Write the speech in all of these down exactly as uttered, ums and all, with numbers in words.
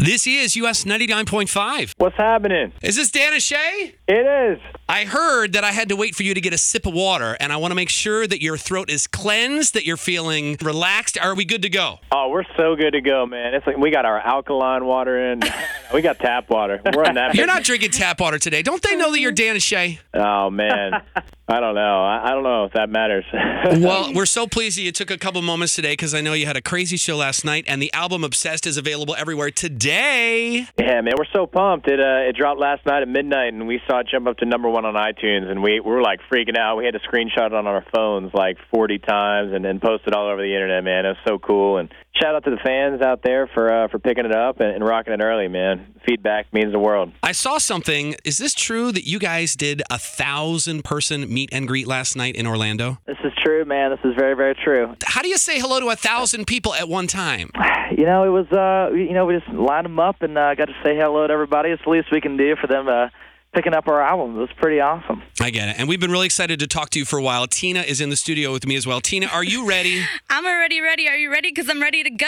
This is U S ninety-nine point five. What's happening? Is this Dan and Shay? It is. I heard that I had to wait for you to get a sip of water, and I want to make sure that your throat is cleansed, that you're feeling relaxed. Are we good to go? Oh, we're so good to go, man. It's like we got our alkaline water in. We got tap water. We're on that. You're not drinking tap water today. Don't they know that you're Dan and Shay? Oh, man. I don't know. I, I don't know if that matters. Well, we're so pleased that you took a couple moments today because I know you had a crazy show last night, and the album Obsessed is available everywhere today. Yeah, man, we're so pumped. It uh, it dropped last night at midnight, and we saw it jump up to number one on iTunes, and we, we were, like, freaking out. We had to screenshot it on our phones, like, forty times and then post it all over the internet, man. It was so cool. And shout out to the fans out there for uh, for picking it up and, and rocking it early, man. Feedback means the world. I saw something. Is this true that you guys did a thousand-person meet and greet last night in Orlando? This is true, man. This is very, very true. How do you say hello to a thousand people at one time? You know, it was, uh, you know, we just lined them up and uh, got to say hello to everybody. It's the least we can do for them uh, picking up our album. It was pretty awesome. I get it. And we've been really excited to talk to you for a while. Tina is in the studio with me as well. Tina, are you ready? I'm already ready. Are you ready? Because I'm ready to go.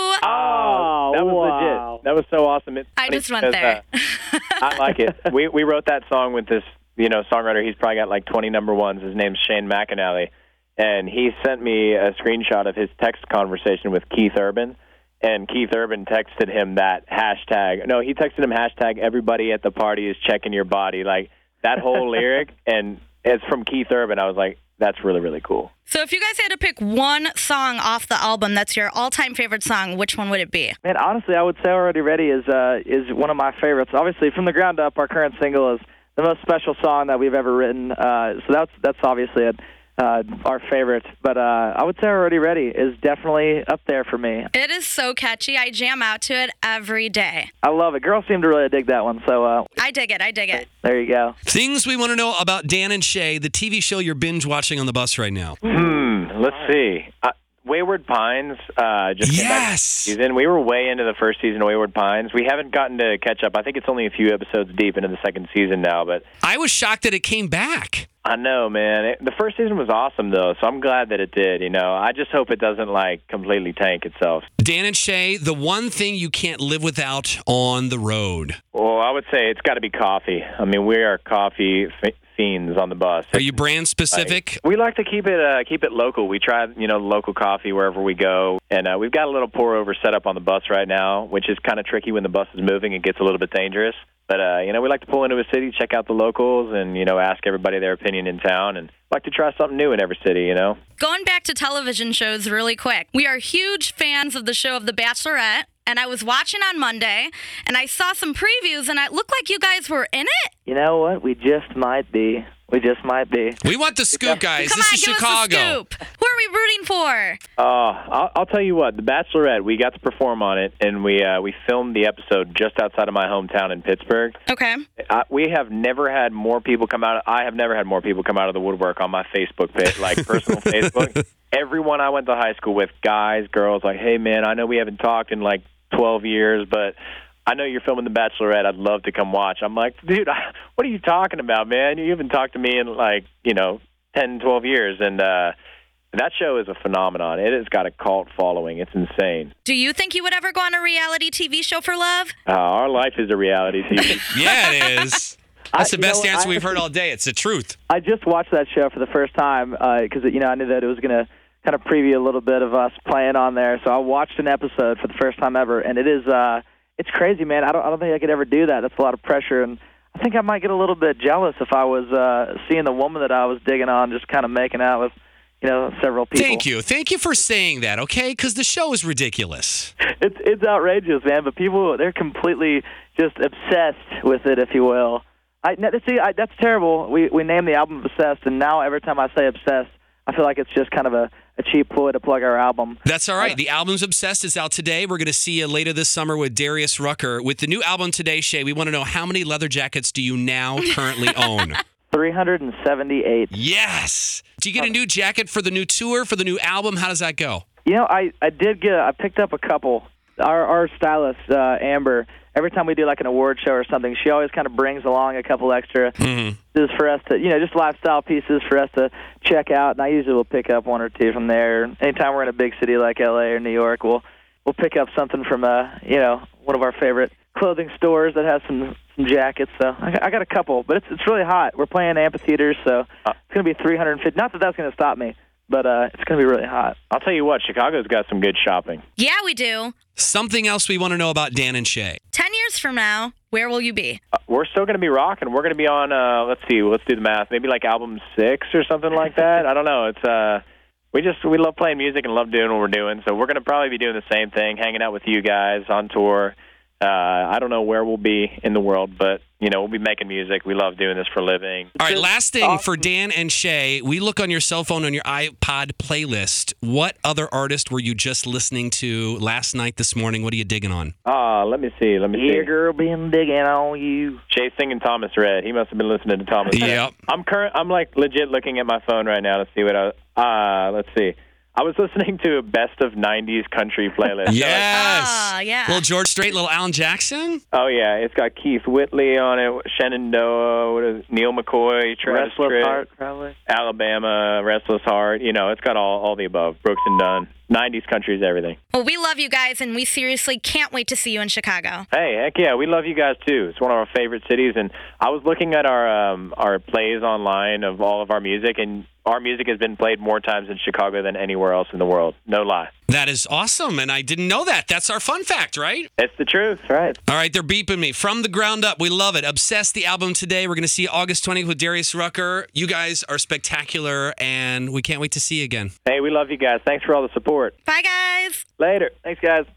Oh, that was wow. legit. That was so awesome. It's I funny just went because, there. Uh, I like it. We we wrote that song with this, you know, songwriter. He's probably got like twenty number ones. His name's Shane McAnally. And he sent me a screenshot of his text conversation with Keith Urban. And Keith Urban texted him that hashtag. No, he texted him hashtag everybody at the party is checking your body. Like that whole lyric. And it's from Keith Urban. I was like, that's really, really cool. So if you guys had to pick one song off the album that's your all-time favorite song, which one would it be? Man, honestly, I would say Already Ready is uh, is one of my favorites. Obviously, from the ground up, our current single is the most special song that we've ever written. Uh, so that's that's obviously it. Uh, our favorite, but uh, I would say Already Ready is definitely up there for me. It is so catchy. I jam out to it every day. I love it. Girls seem to really dig that one, so uh, I dig it. I dig it. there you go. Things we want to know about Dan and Shay, the T V show you're binge watching on the bus right now. Hmm, let's see. Uh, Wayward Pines uh, just came back Yes. this season. We were way into the first season of Wayward Pines. We haven't gotten to catch up. I think it's only a few episodes deep into the second season now, but I was shocked that it came back. I know, man. It, the first season was awesome, though, so I'm glad that it did. You know, I just hope it doesn't like completely tank itself. Dan and Shay, the one thing you can't live without on the road. Well, I would say it's got to be coffee. I mean, we are coffee f- fiends on the bus. Are you brand specific? We like to keep it uh, keep it local. We try, you know, local coffee wherever we go, and uh, we've got a little pour over set up on the bus right now, which is kind of tricky when the bus is moving. It gets a little bit dangerous. But, uh, you know, we like to pull into a city, check out the locals, and, you know, ask everybody their opinion in town, and like to try something new in every city, you know? Going back to television shows really quick. We are huge fans of the show of The Bachelorette, and I was watching on Monday, and I saw some previews, and it looked like you guys were in it. You know what? We just might be. We just might be. We want the scoop, guys. Come this on, is give Chicago. us the scoop. Who are we rooting for? Uh, I'll, I'll tell you what, The Bachelorette, we got to perform on it, and we uh, we filmed the episode just outside of my hometown in Pittsburgh. Okay. I, we have never had more people come out. I have never had more people come out of the woodwork on my Facebook page, like personal Facebook. Everyone I went to high school with, guys, girls, like, hey, man, I know we haven't talked in like twelve years, but I know you're filming The Bachelorette. I'd love to come watch. I'm like, dude, what are you talking about, man? You haven't talked to me in like, you know, ten, twelve years. And uh, that show is a phenomenon. It has got a cult following. It's insane. Do you think you would ever go on a reality T V show for love? Uh, our life is a reality T V. Yeah, it is. That's the I- you best know, answer I- we've heard all day. It's the truth. I just watched that show for the first time because, you know, I knew that it was going to kind of preview a little bit of us playing on there. So I watched an episode for the first time ever, and it is uh, it's crazy, man. I don't I don't think I could ever do that. That's a lot of pressure, and I think I might get a little bit jealous if I was uh, seeing the woman that I was digging on just kind of making out with, you know, several people. Thank you. Thank you for saying that, okay? Because the show is ridiculous. It's it's outrageous, man. But people, they're completely just obsessed with it, if you will. I see. I, that's terrible. We we named the album Obsessed, and now every time I say obsessed, I feel like it's just kind of a, a cheap ploy to plug our album. That's all right. The album's Obsessed is out today. We're going to see you later this summer with Darius Rucker. With the new album today, Shay, we want to know how many leather jackets do you now currently own? three hundred seventy-eight. Yes. Do you get a new jacket for the new tour, for the new album? How does that go? You know, I, I did get, I picked up a couple. Our our stylist, uh, Amber, every time we do like an award show or something, she always kind of brings along a couple extra Mm-hmm. pieces for us to, you know, just lifestyle pieces for us to check out. And I usually will pick up one or two from there. Anytime we're in a big city like L A or New York, we'll we'll pick up something from, uh, you know, one of our favorite clothing stores that has some some jackets. So I, I got a couple, but it's it's really hot. We're playing amphitheaters, so it's going to be three hundred fifty. Not that that's going to stop me, but uh, it's going to be really hot. I'll tell you what, Chicago's got some good shopping. Yeah, we do. Something else we want to know about Dan and Shay. Ten years from now, where will you be? Uh, we're still going to be rocking. We're going to be on, uh, let's see, let's do the math, maybe like album six or something like that. I don't know. It's uh, we just, we love playing music and love doing what we're doing. So we're going to probably be doing the same thing, hanging out with you guys on tour. Uh, I don't know where we'll be in the world, but, you know, we'll be making music. We love doing this for a living. All right, last thing for Dan and Shay. We look on your cell phone on your iPod playlist. What other artist were you just listening to last night, this morning? What are you digging on? Uh, let me see. Let me see. Yeah, girl, been digging on you. Jay singing Thomas Rhett. He must have been listening to Thomas Rhett. Yep. I'm current. I'm like legit looking at my phone right now to see what I. Uh, let's see. I was listening to a best of nineties country playlist. Yes. Ah, yeah. Little George Strait, little Alan Jackson. Oh yeah, it's got Keith Whitley on it, Shenandoah, what is Neil McCoy, Travis Restless Tritt, Heart, probably. Alabama, Restless Heart. You know, it's got all all the above. Brooks and Dunn. nineties country is everything. Well, we love you guys, and we seriously can't wait to see you in Chicago. Hey, heck yeah, we love you guys too. It's one of our favorite cities, and I was looking at our um, our plays online of all of our music, and our music has been played more times in Chicago than anywhere else in the world. No lie. That is awesome, and I didn't know that. That's our fun fact, right? It's the truth. That's right. All right, they're beeping me. From the Ground Up, we love it. Obsessed, the album today. We're going to see August twentieth with Darius Rucker. You guys are spectacular, and we can't wait to see you again. Hey, we love you guys. Thanks for all the support. Bye, guys. Later. Thanks, guys.